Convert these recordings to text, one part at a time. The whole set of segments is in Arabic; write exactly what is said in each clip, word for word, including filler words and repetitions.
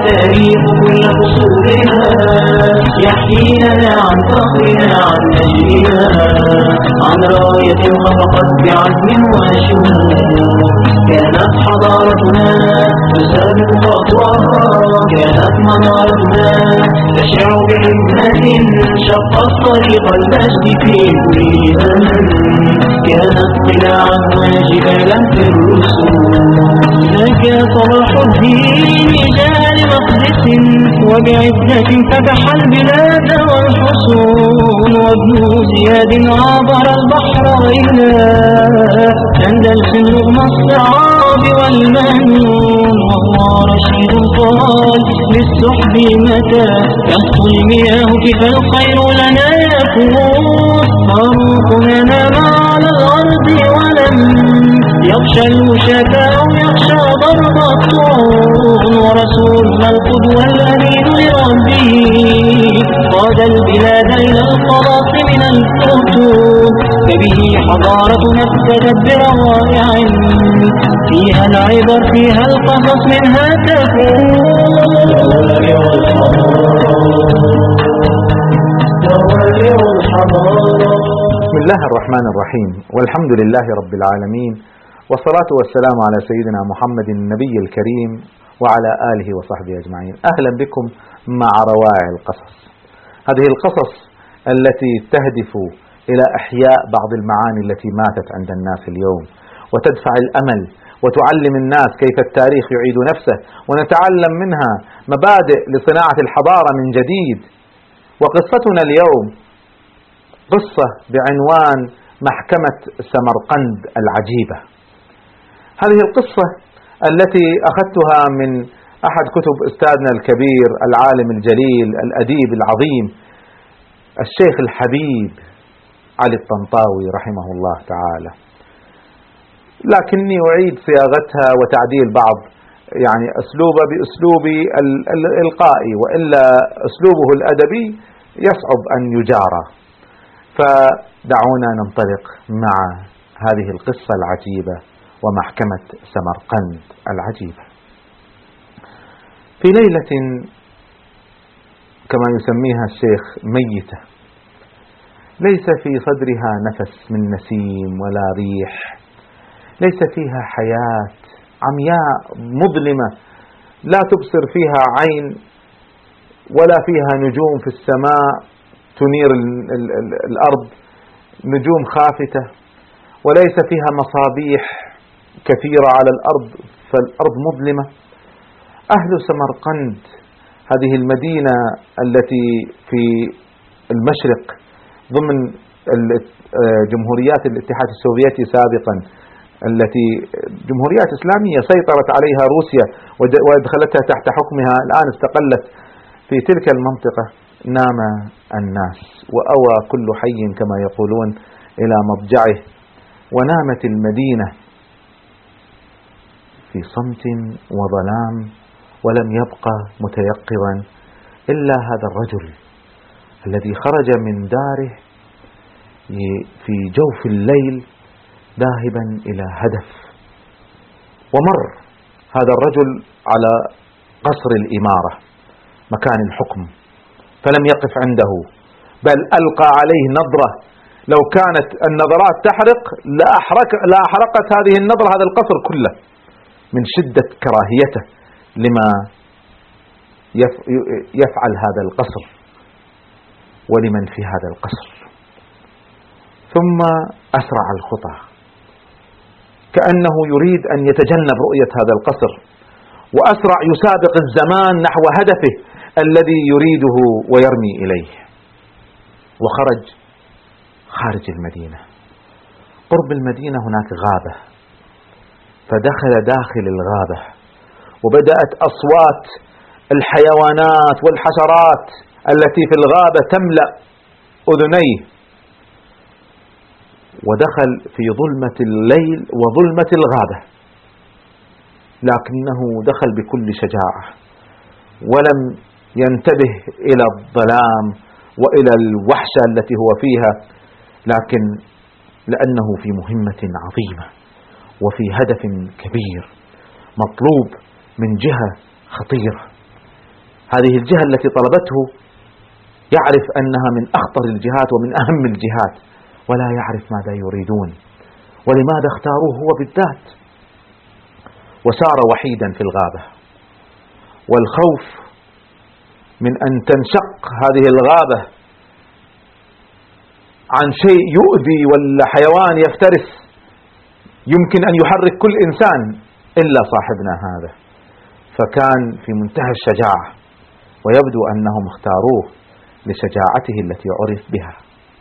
والتاريخ كل فصولها يحكينا عن فخرنا عن نجلها، عن راية خفقت بعزم وشمول. كانت حضارتنا تسابق خطوها، كانت منارتنا تشع بعزة شقت طريق المجد في كل زمن. كانت قلاعا وجبالا في الرسوم. لك صلاح الدين جال مقدس وبعزة فتح البلاد والحصون. وابن زياد عبر البحر وإلى أندلس رغم الصعاب والمنون. وهو رشيد قال للسحب متى تهفو المياه كيف الخير لنا يكون. فاروقنا نام على الأرض ولم يخشى الوشاة أو يخشى ضرب الطعون. ورسولنا القدوة الأمين لربه قاد البلاد إلى الخلاص من الفتون. فبه حضارتنا ابتدت بروائع فيها العبر فيها القصص منها بسم الله الرحمن الرحيم، والحمد لله رب العالمين، والصلاة والسلام على سيدنا محمد النبي الكريم وعلى آله وصحبه أجمعين. أهلا بكم مع روائع القصص. هذه القصص التي تهدف إلى إحياء بعض المعاني التي ماتت عند الناس اليوم، وتدفع الأمل وتعلم الناس كيف التاريخ يعيد نفسه، ونتعلم منها مبادئ لصناعة الحضارة من جديد. وقصتنا اليوم قصة بعنوان محكمة سمرقند العجيبة. هذه القصة التي أخذتها من أحد كتب أستاذنا الكبير العالم الجليل الأديب العظيم الشيخ الحبيب علي الطنطاوي رحمه الله تعالى، لكني أعيد صياغتها وتعديل بعض يعني أسلوبه بأسلوبي الإلقائي، وإلا أسلوبه الأدبي يصعب أن يجارى. فدعونا ننطلق مع هذه القصة العجيبة ومحكمة سمرقند العجيبة. في ليلة كما يسميها الشيخ ميتة، ليس في صدرها نفس من نسيم ولا ريح، ليس فيها حياة، عمياء مظلمة لا تبصر فيها عين ولا فيها نجوم في السماء تنير الأرض، نجوم خافتة، وليس فيها مصابيح كثيرة على الأرض، فالأرض مظلمة. أهل سمرقند هذه المدينة التي في المشرق ضمن جمهوريات الاتحاد السوفيتي سابقا، التي جمهوريات إسلامية سيطرت عليها روسيا وادخلتها تحت حكمها، الآن استقلت في تلك المنطقة. نام الناس وأوى كل حي كما يقولون إلى مضجعه، ونامت المدينة في صمت وظلام، ولم يبقى متيقظا إلا هذا الرجل الذي خرج من داره في جوف الليل ذاهبا إلى هدف. ومر هذا الرجل على قصر الإمارة مكان الحكم، فلم يقف عنده، بل ألقى عليه نظرة لو كانت النظرات تحرق لأحرق لأحرقت هذه النظرة هذا القصر كله من شدة كراهيته لما يفعل هذا القصر ولمن في هذا القصر. ثم أسرع الخطى كأنه يريد أن يتجنب رؤية هذا القصر، وأسرع يسابق الزمان نحو هدفه الذي يريده ويرمي إليه. وخرج خارج المدينة، قرب المدينة هناك غابة، فدخل داخل الغابة، وبدأت أصوات الحيوانات والحشرات التي في الغابة تملأ أذنيه، ودخل في ظلمة الليل وظلمة الغابة، لكنه دخل بكل شجاعة ولم ينتبه إلى الظلام وإلى الوحشة التي هو فيها، لكن لأنه في مهمة عظيمة وفي هدف كبير مطلوب من جهة خطيرة. هذه الجهة التي طلبته يعرف أنها من أخطر الجهات ومن أهم الجهات، ولا يعرف ماذا يريدون ولماذا اختاروه هو بالذات. وسار وحيدا في الغابة، والخوف من أن تنشق هذه الغابة عن شيء يؤذي ولا حيوان يفترس يمكن أن يحرك كل إنسان إلا صاحبنا هذا، فكان في منتهى الشجاعة، ويبدو أنهم اختاروه لشجاعته التي عرف بها،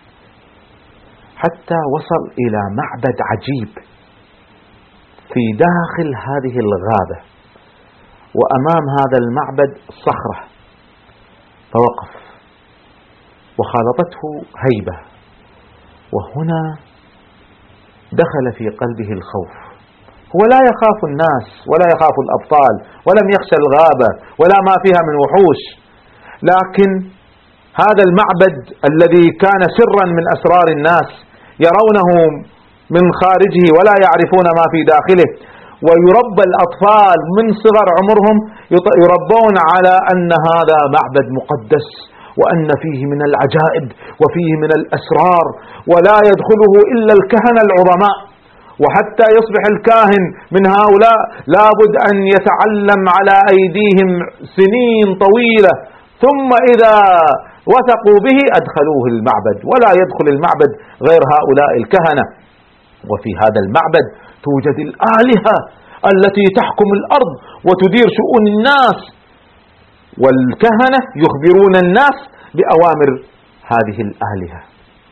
حتى وصل إلى معبد عجيب في داخل هذه الغابة، وأمام هذا المعبد صخرة، فوقف وخالطته هيبة، وهنا دخل في قلبه الخوف. هو لا يخاف الناس ولا يخاف الأبطال ولم يخشى الغابة ولا ما فيها من وحوش، لكن هذا المعبد الذي كان سرا من أسرار الناس يرونه من خارجه ولا يعرفون ما في داخله، ويربى الأطفال من صغر عمرهم يربون على أن هذا معبد مقدس وأن فيه من العجائب وفيه من الأسرار ولا يدخله إلا الكهنة العظماء، وحتى يصبح الكاهن من هؤلاء لابد أن يتعلم على أيديهم سنين طويلة، ثم إذا وثقوا به أدخلوه المعبد، ولا يدخل المعبد غير هؤلاء الكهنة. وفي هذا المعبد توجد الآلهة التي تحكم الأرض وتدير شؤون الناس، والكهنة يخبرون الناس بأوامر هذه الآلهة.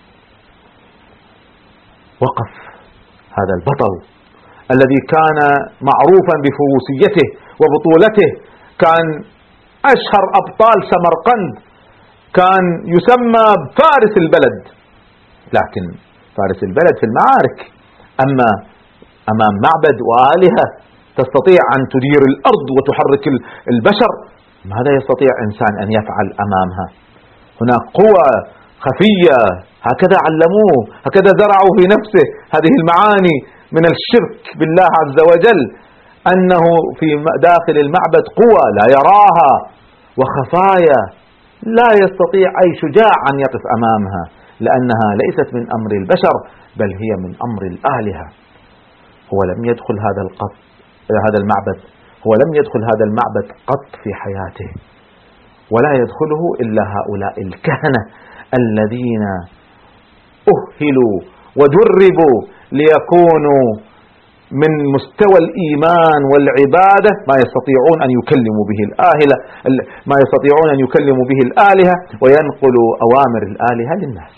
وقف هذا البطل الذي كان معروفا بفروسيته وبطولته، كان أشهر أبطال سمرقند، كان يسمى فارس البلد، لكن فارس البلد في المعارك، أما أمام معبد وآلهة تستطيع أن تدير الأرض وتحرك البشر، ماذا يستطيع إنسان أن يفعل أمامها؟ هناك قوة خفية، هكذا علموه، هكذا زرعوا في نفسه هذه المعاني من الشرك بالله عز وجل، أنه في داخل المعبد قوة لا يراها وخفايا لا يستطيع أي شجاع أن يقف أمامها، لأنها ليست من أمر البشر بل هي من أمر الآلهة. هو لم يدخل هذا القط هذا المعبد هو لم يدخل هذا المعبد قط في حياته، ولا يدخله إلا هؤلاء الكهنة الذين أهلوا ودربوا ليكونوا من مستوى الإيمان والعبادة ما يستطيعون أن يكلموا به الآلهة ما يستطيعون أن يكلموا به الآلهة وينقلوا أوامر الآلهة للناس.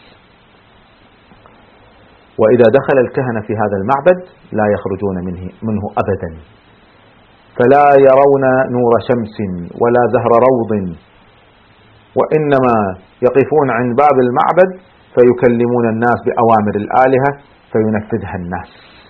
وإذا دخل الكهنة في هذا المعبد لا يخرجون منه, منه أبدا، فلا يرون نور شمس ولا زهر روض، وإنما يقفون عند باب المعبد فيكلمون الناس بأوامر الآلهة فينفذها الناس.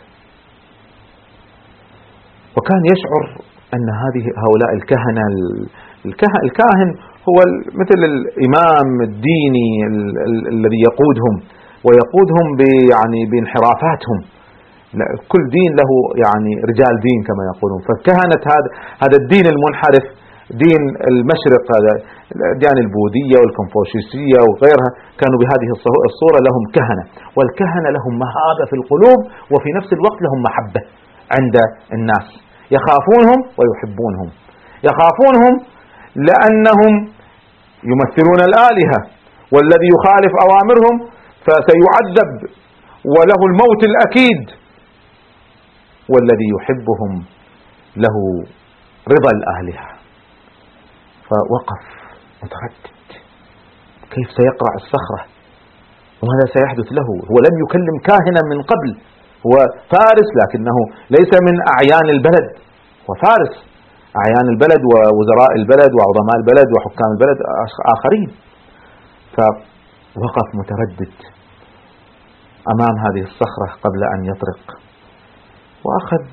وكان يشعر أن هذه هؤلاء الكهنة الكاهن هو مثل الإمام الديني الذي يقودهم ويقودهم يعني بانحرافاتهم، كل دين له يعني رجال دين كما يقولون، فكهنة هذا هذا الدين المنحرف دين المشرق، هذا الديانة البوذية والكونفوشيوسية وغيرها، كانوا بهذه الصورة لهم كهنة، والكهنة لهم مهابة في القلوب وفي نفس الوقت لهم محبة عند الناس، يخافونهم ويحبونهم. يخافونهم لأنهم يمثلون الآلهة، والذي يخالف أوامرهم فسيعذب وله الموت الأكيد، والذي يحبهم له رضا الآلهة. فوقف متردد كيف سيقرع الصخرة وماذا سيحدث له. هو لم يكلم كاهنا من قبل، هو فارس لكنه ليس من أعيان البلد، هو فارس أعيان البلد ووزراء البلد وعظماء البلد وحكام البلد آخرين. فوقف متردد أمام هذه الصخرة قبل أن يطرق، وأخذ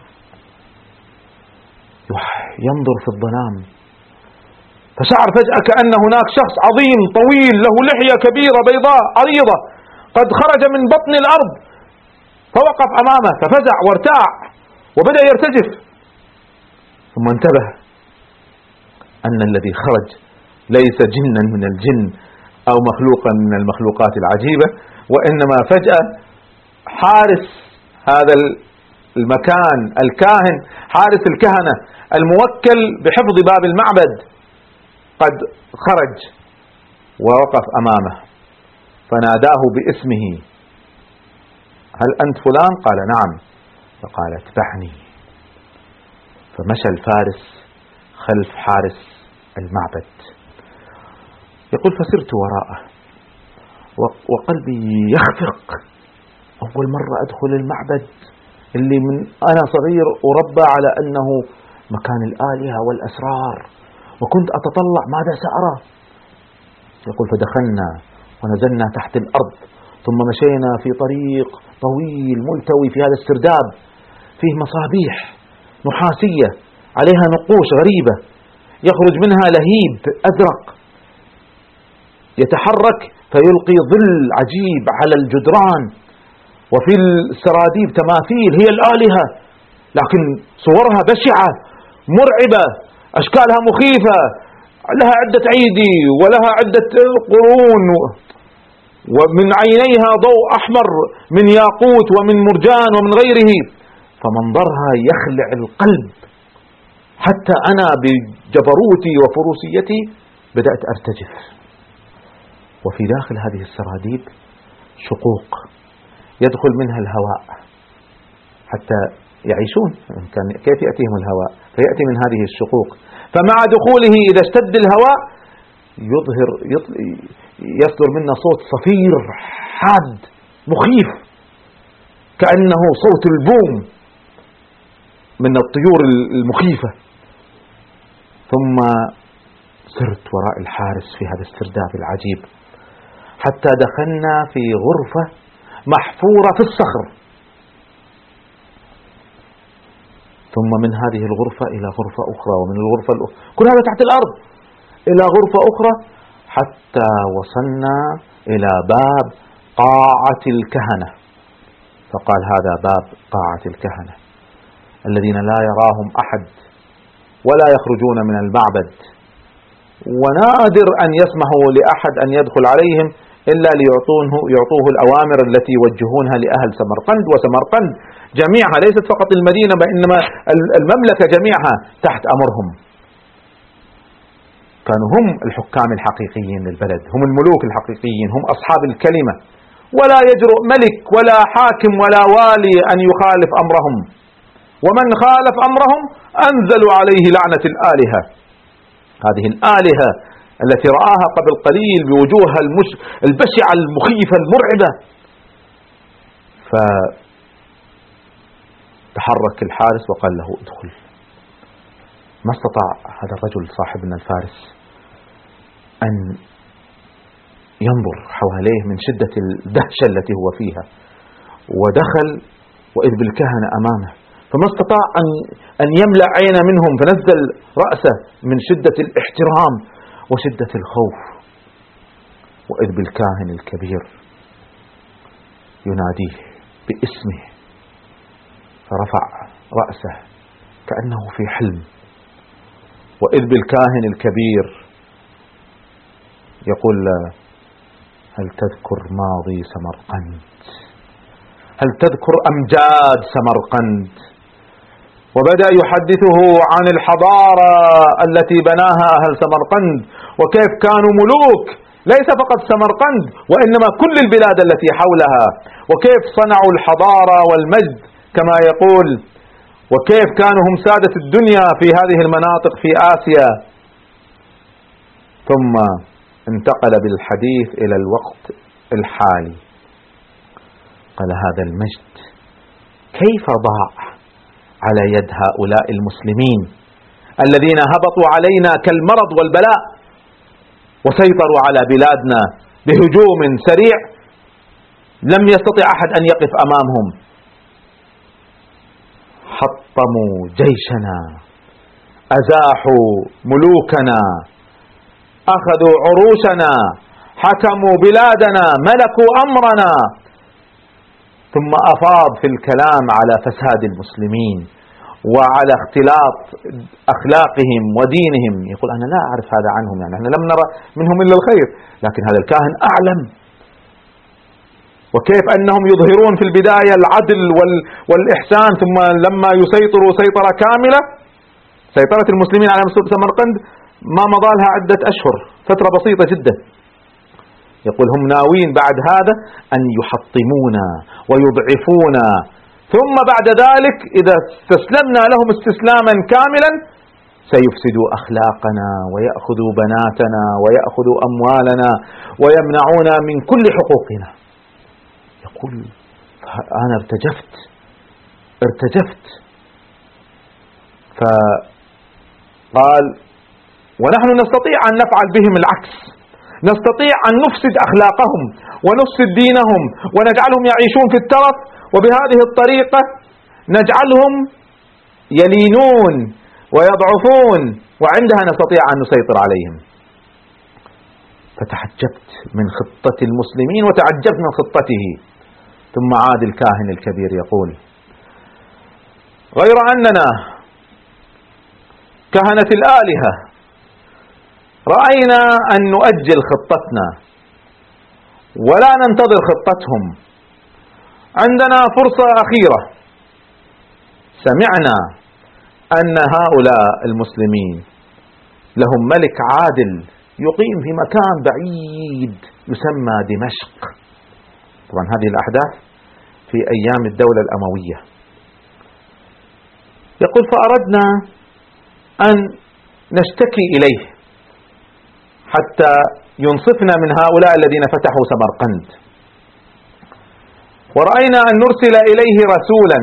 ينظر في الظلام، فشعر فجأة كأن هناك شخص عظيم طويل له لحية كبيرة بيضاء عريضة قد خرج من بطن الأرض، فوقف أمامه ففزع وارتاع وبدأ يرتجف، ثم انتبه أن الذي خرج ليس جنا من الجن أو مخلوقا من المخلوقات العجيبة، وإنما فجأة حارس هذا المكان، الكاهن، حارس الكهنة الموكل بحفظ باب المعبد، قد خرج ووقف أمامه فناداه باسمه: هل أنت فلان؟ قال: نعم. فقال: اتبعني. فمشى الفارس خلف حارس المعبد. يقول: فسرت وراءه وقلبي يخفق. أول مرة أدخل المعبد اللي من أنا صغير أربى على أنه مكان الآلهة والأسرار، وكنت أتطلع ماذا سأرى. يقول: فدخلنا ونزلنا تحت الأرض، ثم مشينا في طريق طويل ملتوي في هذا السرداب، فيه مصابيح نحاسية عليها نقوش غريبة، يخرج منها لهيب أزرق يتحرك فيلقي ظل عجيب على الجدران، وفي السراديب تماثيل هي الآلهة، لكن صورها بشعة مرعبة، أشكالها مخيفة، لها عدة أيدي ولها عدة قرون، ومن عينيها ضوء أحمر من ياقوت ومن مرجان ومن غيره، فمنظرها يخلع القلب. حتى أنا بجبروتي وفروسيتي بدأت أرتجف. وفي داخل هذه السراديب شقوق يدخل منها الهواء حتى يعيشون، كيف يأتيهم الهواء؟ فيأتي من هذه الشقوق، فمع دخوله إذا اشتد الهواء يظهر يصدر منه صوت صفير حاد مخيف كأنه صوت البوم من الطيور المخيفة. ثم سرت وراء الحارس في هذا السرداب العجيب حتى دخلنا في غرفة محفورة في الصخر، ثم من هذه الغرفة إلى غرفة أخرى، ومن الغرفة الأخرى، كل هذا تحت الأرض، إلى غرفة أخرى، حتى وصلنا إلى باب قاعة الكهنة. فقال: هذا باب قاعة الكهنة الذين لا يراهم أحد ولا يخرجون من المعبد، ونادر أن يسمحوا لأحد أن يدخل عليهم إلا ليعطوه يعطوه الأوامر التي يوجهونها لأهل سمرقند، وسمرقند جميعها ليست فقط المدينة وإنما المملكة جميعها تحت أمرهم. كانوا هم الحكام الحقيقيين للبلد، هم الملوك الحقيقيين، هم أصحاب الكلمة، ولا يجرؤ ملك ولا حاكم ولا والي أن يخالف أمرهم، ومن خالف أمرهم أنزلوا عليه لعنة الآلهة. هذه الآلهة التي رآها قبل قليل بوجوهها المش... البشعة المخيفة المرعبة. فتحرك الحارس وقال له: ادخل. ما استطاع هذا الرجل صاحبنا الفارس أن ينظر حواليه من شدة الدهشة التي هو فيها، ودخل وإذ بالكهنة أمامه، فما استطاع أن أن يملأ عين منهم، فنزل رأسه من شدة الاحترام وشدة الخوف، وإذ بالكاهن الكبير يناديه باسمه، فرفع رأسه كأنه في حلم، وإذ بالكاهن الكبير يقول: هل تذكر ماضي سمرقند؟ هل تذكر أمجاد سمرقند؟ وبدأ يحدثه عن الحضارة التي بناها أهل سمرقند، وكيف كانوا ملوك ليس فقط سمرقند وإنما كل البلاد التي حولها، وكيف صنعوا الحضارة والمجد كما يقول، وكيف كانوا هم سادة الدنيا في هذه المناطق في آسيا. ثم انتقل بالحديث إلى الوقت الحالي. قال: هذا المجد كيف ضاع على يد هؤلاء المسلمين الذين هبطوا علينا كالمرض والبلاء وسيطروا على بلادنا بهجوم سريع لم يستطع أحد أن يقف أمامهم. حطموا جيشنا، أزاحوا ملوكنا، أخذوا عروشنا، حكموا بلادنا، ملكوا أمرنا. ثم أفاض في الكلام على فساد المسلمين وعلى اختلاط أخلاقهم ودينهم. يقول أنا لا أعرف هذا عنهم، يعني احنا لم نرى منهم إلا الخير، لكن هذا الكاهن أعلم. وكيف أنهم يظهرون في البداية العدل والإحسان، ثم لما يسيطروا سيطرة كاملة، سيطرة المسلمين على سمرقند ما مضى لها عدة أشهر، فترة بسيطة جدا. يقول هم ناويين بعد هذا أن يحطمونا ويضعفونا، ثم بعد ذلك إذا استسلمنا لهم استسلاما كاملا سيفسدوا أخلاقنا ويأخذوا بناتنا ويأخذوا أموالنا ويمنعونا من كل حقوقنا. يقول أنا ارتجفت ارتجفت فقال ونحن نستطيع أن نفعل بهم العكس، نستطيع أن نفسد أخلاقهم ونفسد دينهم ونجعلهم يعيشون في الترف، وبهذه الطريقة نجعلهم يلينون ويضعفون، وعندها نستطيع أن نسيطر عليهم. فتعجبت من خطة المسلمين وتعجبت من خطته. ثم عاد الكاهن الكبير يقول غير أننا كهنة الآلهة رأينا أن نؤجل خطتنا ولا ننتظر خطتهم، عندنا فرصة أخيرة. سمعنا أن هؤلاء المسلمين لهم ملك عادل يقيم في مكان بعيد يسمى دمشق. طبعا هذه الأحداث في أيام الدولة الأموية. يقول فأردنا أن نشتكي إليه حتى ينصفنا من هؤلاء الذين فتحوا سمرقند، ورأينا أن نرسل إليه رسولا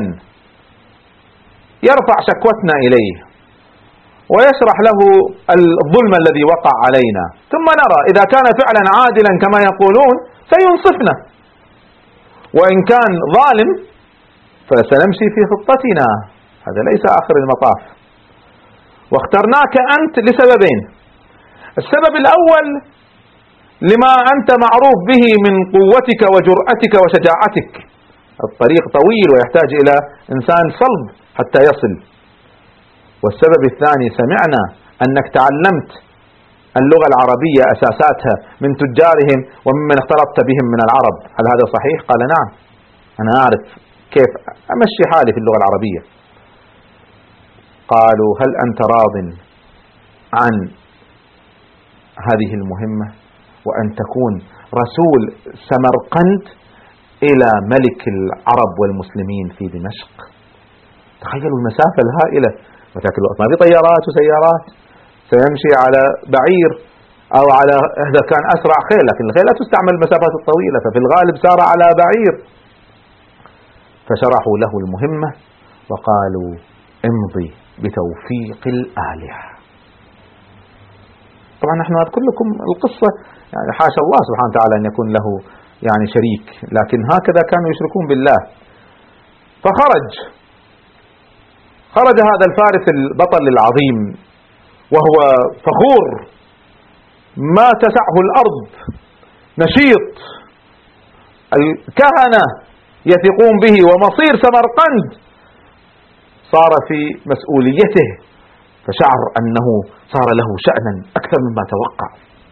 يرفع شكوتنا إليه ويشرح له الظلم الذي وقع علينا، ثم نرى إذا كان فعلا عادلا كما يقولون سينصفنا، وإن كان ظالم فسنمشي في خطتنا. هذا ليس آخر المطاف. واخترناك أنت لسببين: السبب الأول لما أنت معروف به من قوتك وجرأتك وشجاعتك، الطريق طويل ويحتاج إلى إنسان صلب حتى يصل. والسبب الثاني سمعنا أنك تعلمت اللغة العربية أساساتها من تجارهم وممن اختلطت بهم من العرب، هل هذا صحيح؟ قال نعم، أنا أعرف كيف أمشي حالي في اللغة العربية. قالوا هل أنت راض عن هذه المهمة وأن تكون رسول سمرقند إلى ملك العرب والمسلمين في دمشق؟ تخيلوا المسافة الهائلة، وذاك الوقت ما في طيارات وسيارات، سيمشي على بعير أو على إذا كان أسرع خيل، لكن الخيل لا تستعمل المسافات الطويلة، ففي الغالب سار على بعير. فشرحوا له المهمة وقالوا امضي بتوفيق الآلهة. طبعا نحن أذكر لكم القصة، يعني حاشا الله سبحانه وتعالى أن يكون له يعني شريك، لكن هكذا كانوا يشركون بالله. فخرج خرج هذا الفارس البطل العظيم وهو فخور ما تسعه الأرض، نشيط، الكهنة يثقون به، ومصير سمرقند صار في مسؤوليته، فشعر أنه صار له شأنا أكثر مما توقع.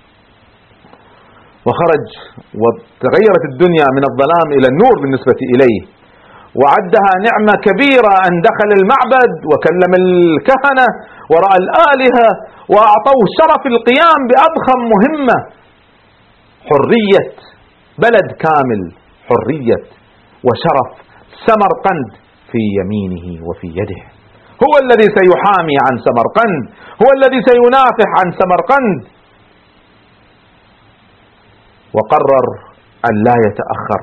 وخرج وتغيرت الدنيا من الظلام إلى النور بالنسبة إليه، وعدها نعمة كبيرة أن دخل المعبد وكلم الكهنة ورأى الآلهة وأعطوه شرف القيام بأضخم مهمة، حرية بلد كامل، حرية وشرف سمرقند في يمينه وفي يده. هو الذي سيحامي عن سمرقند، هو الذي سينافح عن سمرقند. وقرر أن لا يتأخر،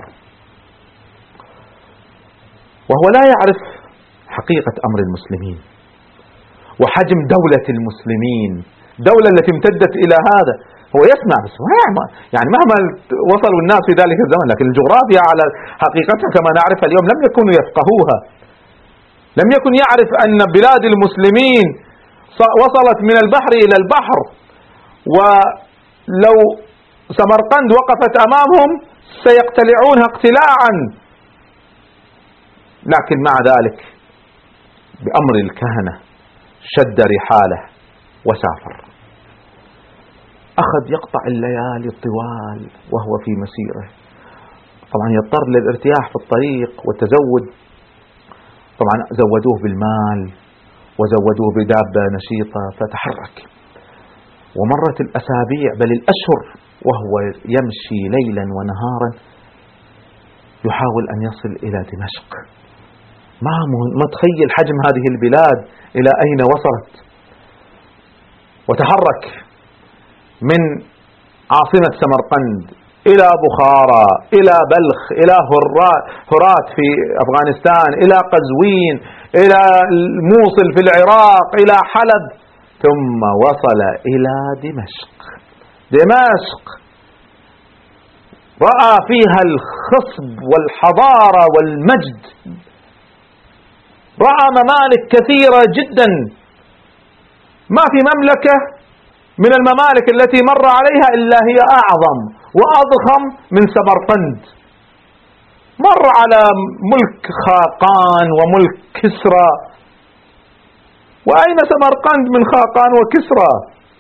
وهو لا يعرف حقيقة أمر المسلمين وحجم دولة المسلمين، دولة التي امتدت إلى هذا. هو يسمع بس يعني مهما وصلوا الناس في ذلك الزمن، لكن الجغرافيا على حقيقتها كما نعرفها اليوم لم يكونوا يفقهوها. لم يكن يعرف أن بلاد المسلمين وصلت من البحر إلى البحر، ولو سمرقند وقفت أمامهم سيقتلعونها اقتلاعا. لكن مع ذلك بأمر الكهنة شد رحاله وسافر. أخذ يقطع الليالي الطوال وهو في مسيره، طبعا يضطر للارتياح في الطريق والتزود، طبعا زودوه بالمال وزودوه بدابة نشيطة فتحرك. ومرت الأسابيع بل الأشهر وهو يمشي ليلا ونهارا يحاول أن يصل إلى دمشق. ما متخيل حجم هذه البلاد إلى أين وصلت. وتحرك من عاصمة سمرقند إلى بخارى، إلى بلخ، إلى هرات في أفغانستان، إلى قزوين، إلى الموصل في العراق، إلى حلب، ثم وصل إلى دمشق. دمشق رأى فيها الخصب والحضارة والمجد، رأى ممالك كثيرة جدا، ما في مملكة من الممالك التي مر عليها إلا هي أعظم وأضخم من سمرقند. مر على ملك خاقان وملك كسرى، وأين سمرقند من خاقان وكسرى؟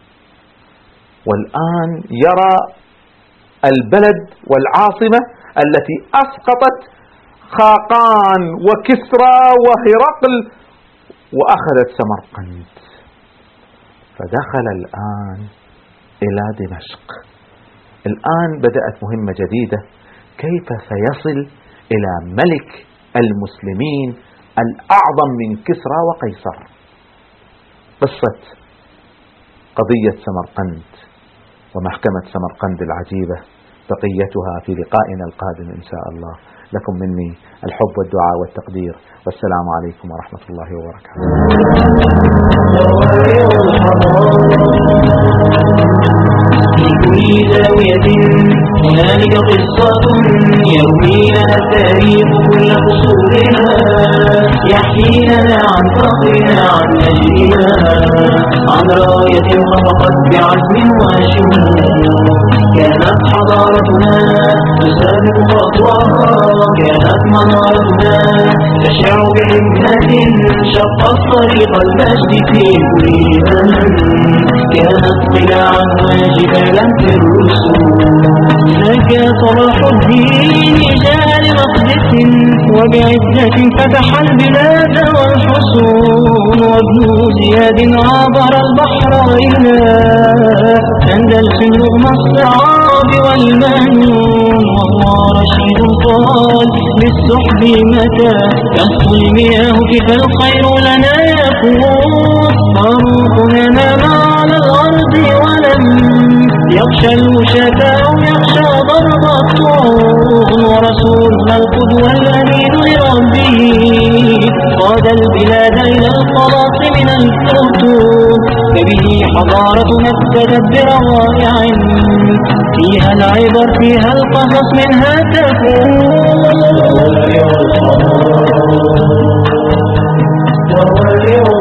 والآن يرى البلد والعاصمة التي أسقطت خاقان وكسرى وهرقل وأخذت سمرقند. فدخل الآن إلى دمشق. الآن بدأت مهمة جديدة، كيف سيصل إلى ملك المسلمين الأعظم من كسرى وقيصر. قصة قضية سمرقند ومحكمة سمرقند العجيبة بقيتها في لقائنا القادم إن شاء الله. لكم مني الحب والدعاء والتقدير، والسلام عليكم ورحمة الله وبركاته. في كل زاوية هنالك قصة يروي لنا التاريخ كل فصولها، يحكي لنا عن فخرنا عن نجدنا، عن راية خفقت بعزم وشمول. كانت حضارتنا تسابق خطوها، كانت منارتنا تشع بحكمة، شقت طريق المجد في كل زمن. كانت قلاعا وجبالا في الرسوم. نجا صلاح الدين جاء لمقدس وبعزة فتح البلاد والحصون. وابن زياد عبر البحر إلى أندلس رغم الصعاب والمهنون. والله رشيد قال للسحب متى تسقي المياه كيف الخير لنا يكون. فاروق نام على الأرض ولم يخشى الوشاة أو يخشى ضرب الطعون. ورسولنا القدوة الأمين لربه قاد البلاد إلى الخلاص من الفتون. فبه حضارتنا ابتدت بروائع فيها العبر فيها القصص منها تكون.